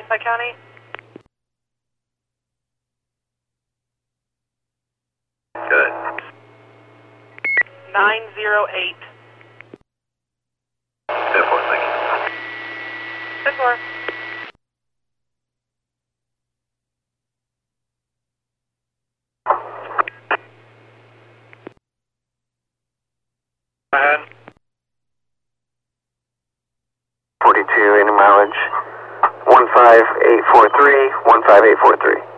Riverside County? Good. 908. 10-4, thank you. 10-4. Go ahead. 42, any mileage? 15843, 15843.